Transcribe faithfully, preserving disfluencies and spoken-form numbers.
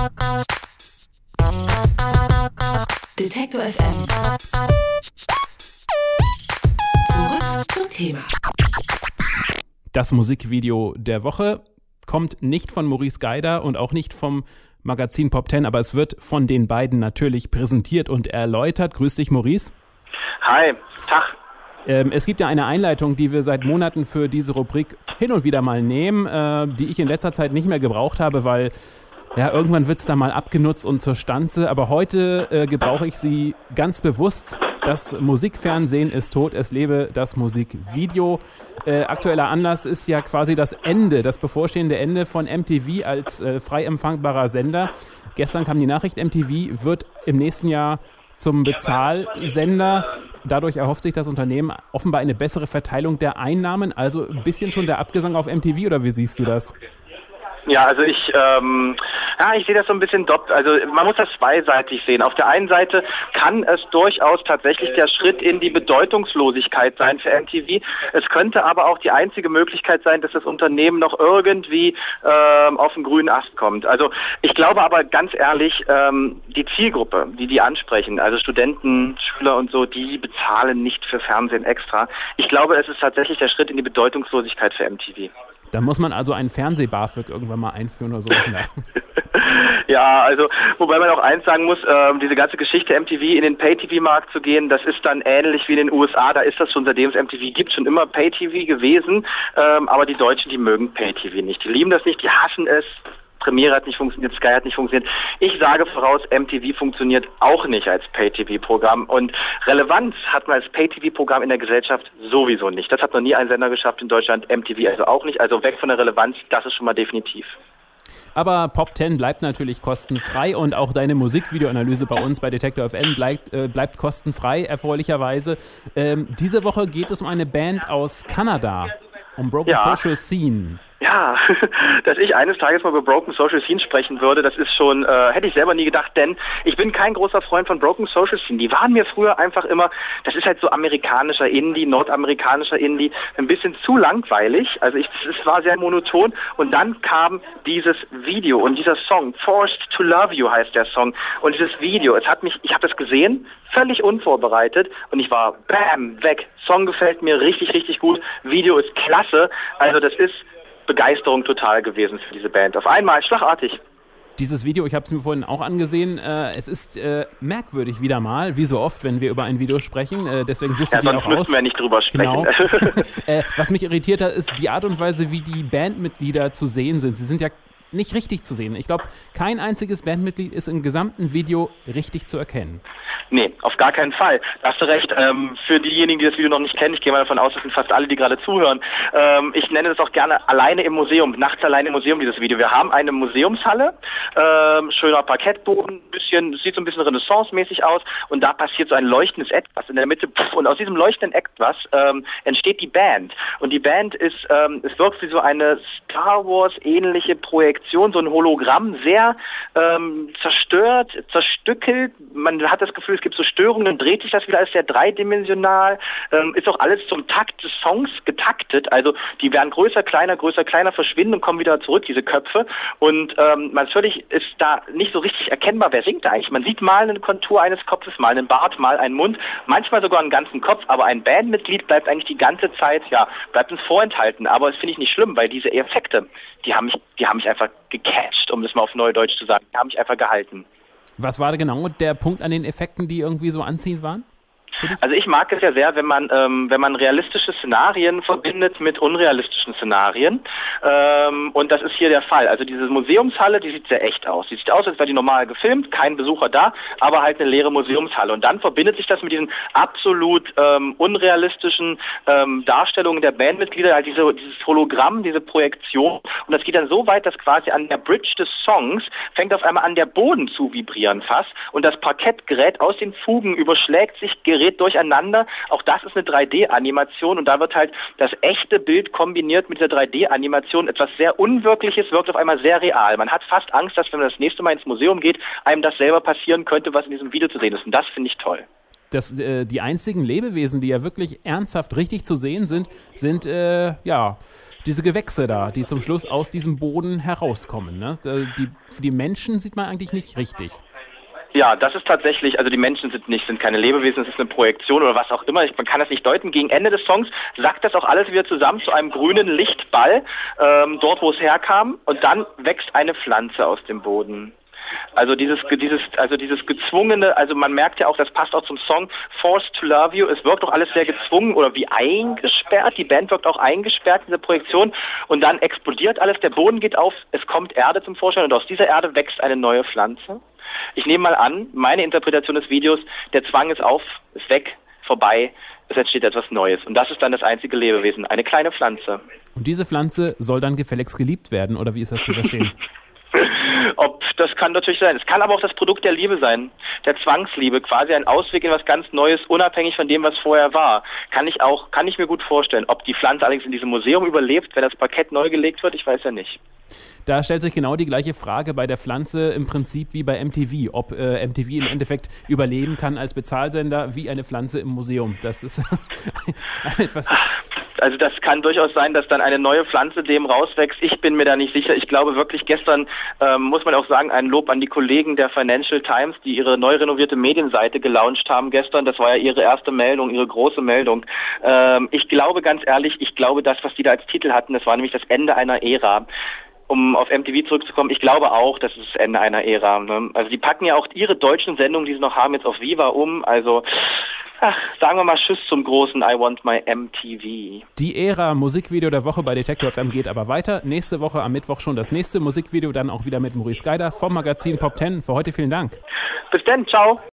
Detektor F M. Zurück zum Thema. Das Musikvideo der Woche kommt nicht von Maurice Geider und auch nicht vom Magazin Pop zehn, aber es wird von den beiden natürlich präsentiert und erläutert. Grüß dich, Maurice. Hi, Tag. Ähm, es gibt ja eine Einleitung, die wir seit Monaten für diese Rubrik hin und wieder mal nehmen, äh, die ich in letzter Zeit nicht mehr gebraucht habe, weil ja, irgendwann wird es da mal abgenutzt und zur Stanze. Aber heute äh, gebrauche ich sie ganz bewusst. Das Musikfernsehen ist tot, es lebe das Musikvideo. Äh, aktueller Anlass ist ja quasi das Ende, das bevorstehende Ende von M T V als äh, frei empfangbarer Sender. Gestern kam die Nachricht, M T V wird im nächsten Jahr zum Bezahlsender. Dadurch erhofft sich das Unternehmen offenbar eine bessere Verteilung der Einnahmen. Also ein bisschen schon der Abgesang auf M T V, oder wie siehst du das? Ja, also ich, ähm, ja, ich sehe das so ein bisschen doppelt. Also man muss das zweiseitig sehen. Auf der einen Seite kann es durchaus tatsächlich der Schritt in die Bedeutungslosigkeit sein für M T V. Es könnte aber auch die einzige Möglichkeit sein, dass das Unternehmen noch irgendwie ähm, auf den grünen Ast kommt. Also ich glaube aber ganz ehrlich, ähm, die Zielgruppe, die die ansprechen, also Studenten, Schüler und so, die bezahlen nicht für Fernsehen extra. Ich glaube, es ist tatsächlich der Schritt in die Bedeutungslosigkeit für M T V. Da muss man also ein Fernseh-BAföG irgendwann mal einführen oder sowas. Ja, also wobei man auch eins sagen muss, äh, diese ganze Geschichte M T V in den Pay-T V-Markt zu gehen, das ist dann ähnlich wie in den U S A, da ist das schon, seitdem es M T V gibt, schon immer Pay-T V gewesen, ähm, aber die Deutschen, die mögen Pay-T V nicht, die lieben das nicht, die hassen es. Premiere hat nicht funktioniert, Sky hat nicht funktioniert. Ich sage voraus, M T V funktioniert auch nicht als Pay-T V-Programm und Relevanz hat man als Pay-T V-Programm in der Gesellschaft sowieso nicht. Das hat noch nie ein Sender geschafft in Deutschland, M T V also auch nicht. Also weg von der Relevanz, das ist schon mal definitiv. Aber Pop zehn bleibt natürlich kostenfrei und auch deine Musikvideoanalyse bei uns bei Detektor F M bleibt, äh, bleibt kostenfrei, erfreulicherweise. Ähm, diese Woche geht es um eine Band aus Kanada, um Broken Ja. Social Scene. Ja, dass ich eines Tages mal über Broken Social Scene sprechen würde, das ist schon, äh, hätte ich selber nie gedacht, denn ich bin kein großer Freund von Broken Social Scene. Die waren mir früher einfach immer, das ist halt so amerikanischer Indie, nordamerikanischer Indie, ein bisschen zu langweilig, also ich, es war sehr monoton und dann kam dieses Video und dieser Song, Forced to Love You heißt der Song und dieses Video, es hat mich, ich habe das gesehen, völlig unvorbereitet und ich war bam, weg. Song gefällt mir richtig, richtig gut, Video ist klasse, also das ist Begeisterung total gewesen für diese Band. Auf einmal, schlagartig. Dieses Video, ich habe es mir vorhin auch angesehen, äh, es ist äh, merkwürdig wieder mal, wie so oft, wenn wir über ein Video sprechen, äh, deswegen suchst du ja, dir auch sonst müssen aus. wir nicht drüber sprechen. Genau. äh, was mich irritiert hat, ist die Art und Weise, wie die Bandmitglieder zu sehen sind. Sie sind ja nicht richtig zu sehen. Ich glaube, kein einziges Bandmitglied ist im gesamten Video richtig zu erkennen. Nee, auf gar keinen Fall. Da hast du recht. Ähm, für diejenigen, die das Video noch nicht kennen, ich gehe mal davon aus, das sind fast alle, die gerade zuhören. Ähm, ich nenne das auch gerne alleine im Museum, nachts alleine im Museum, dieses Video. Wir haben eine Museumshalle, ähm, schöner Parkettboden, bisschen, sieht so ein bisschen renaissance-mäßig aus und da passiert so ein leuchtendes Etwas in der Mitte pff, und aus diesem leuchtenden Etwas ähm, entsteht die Band. Und die Band ist, ähm, es wirkt wie so eine Star Wars-ähnliche Projektion, so ein Hologramm, sehr ähm, zerstört, zerstückelt. Man hat das Gefühl, es gibt so Störungen, dann dreht sich das wieder, ist sehr dreidimensional, ähm, ist auch alles zum Takt des Songs getaktet, also die werden größer, kleiner, größer, kleiner, verschwinden und kommen wieder zurück, diese Köpfe und ähm, natürlich ist da nicht so richtig erkennbar, wer singt da eigentlich. Man sieht mal eine Kontur eines Kopfes, mal einen Bart, mal einen Mund, manchmal sogar einen ganzen Kopf, aber ein Bandmitglied bleibt eigentlich die ganze Zeit, ja, bleibt uns vorenthalten, aber das finde ich nicht schlimm, weil diese Effekte, die haben mich, die haben mich einfach gecatcht, um das mal auf Neudeutsch zu sagen, die haben mich einfach gehalten. Was war da genau der Punkt an den Effekten, die irgendwie so anziehend waren? Also ich mag es ja sehr, wenn man ähm, wenn man realistische Szenarien verbindet mit unrealistischen Szenarien ähm, und das ist hier der Fall. Also diese Museumshalle, die sieht sehr echt aus. Die sieht aus, als wäre die normal gefilmt, kein Besucher da, aber halt eine leere Museumshalle. Und dann verbindet sich das mit diesen absolut ähm, unrealistischen ähm, Darstellungen der Bandmitglieder, halt diese, dieses Hologramm, diese Projektion. Und das geht dann so weit, dass quasi an der Bridge des Songs fängt auf einmal an, der Boden zu vibrieren fast und das Parkett gerät aus den Fugen, überschlägt sich, gerät durcheinander. Auch das ist eine drei D-Animation und da wird halt das echte Bild kombiniert mit der drei D-Animation. Etwas sehr Unwirkliches wirkt auf einmal sehr real. Man hat fast Angst, dass wenn man das nächste Mal ins Museum geht, einem das selber passieren könnte, was in diesem Video zu sehen ist. Und das finde ich toll. Das, äh, die einzigen Lebewesen, die ja wirklich ernsthaft richtig zu sehen sind, sind, äh, ja, diese Gewächse da, die zum Schluss aus diesem Boden herauskommen. Ne? Die, für die Menschen sieht man eigentlich nicht richtig. Ja, das ist tatsächlich, also die Menschen sind nicht, sind keine Lebewesen, es ist eine Projektion oder was auch immer, ich, man kann das nicht deuten. Gegen Ende des Songs sackt das auch alles wieder zusammen zu einem grünen Lichtball, ähm, dort wo es herkam, und dann wächst eine Pflanze aus dem Boden. Also dieses, dieses, also dieses gezwungene, also man merkt ja auch, das passt auch zum Song Forced to Love You, es wirkt doch alles sehr gezwungen oder wie eingesperrt, die Band wirkt auch eingesperrt in dieser Projektion, und dann explodiert alles, der Boden geht auf, es kommt Erde zum Vorschein und aus dieser Erde wächst eine neue Pflanze. Ich nehme mal an, meine Interpretation des Videos, der Zwang ist auf, ist weg, vorbei, es entsteht etwas Neues. Und das ist dann das einzige Lebewesen, eine kleine Pflanze. Und diese Pflanze soll dann gefälligst geliebt werden, oder wie ist das zu verstehen? Ob, das kann natürlich sein. Es kann aber auch das Produkt der Liebe sein, der Zwangsliebe, quasi ein Ausweg in was ganz Neues, unabhängig von dem, was vorher war. Kann ich auch, kann ich mir gut vorstellen. Ob die Pflanze allerdings in diesem Museum überlebt, wenn das Parkett neu gelegt wird, ich weiß ja nicht. Da stellt sich genau die gleiche Frage bei der Pflanze im Prinzip wie bei M T V, ob äh, M T V im Endeffekt überleben kann als Bezahlsender wie eine Pflanze im Museum. Das ist etwas... Also das kann durchaus sein, dass dann eine neue Pflanze dem rauswächst. Ich bin mir da nicht sicher. Ich glaube wirklich, gestern ähm, muss man auch sagen, ein Lob an die Kollegen der Financial Times, die ihre neu renovierte Medienseite gelauncht haben gestern. Das war ja ihre erste Meldung, ihre große Meldung. Ähm, ich glaube ganz ehrlich, ich glaube das, was die da als Titel hatten, das war nämlich das Ende einer Ära. Um auf M T V zurückzukommen, ich glaube auch, das ist das Ende einer Ära. Ne? Also die packen ja auch ihre deutschen Sendungen, die sie noch haben, jetzt auf Viva um. Also ach, sagen wir mal Tschüss zum großen I Want My M T V. Die Ära Musikvideo der Woche bei Detektor F M geht aber weiter. Nächste Woche am Mittwoch schon das nächste Musikvideo, dann auch wieder mit Maurice Geider vom Magazin Pop zehn. Für heute vielen Dank. Bis dann, ciao.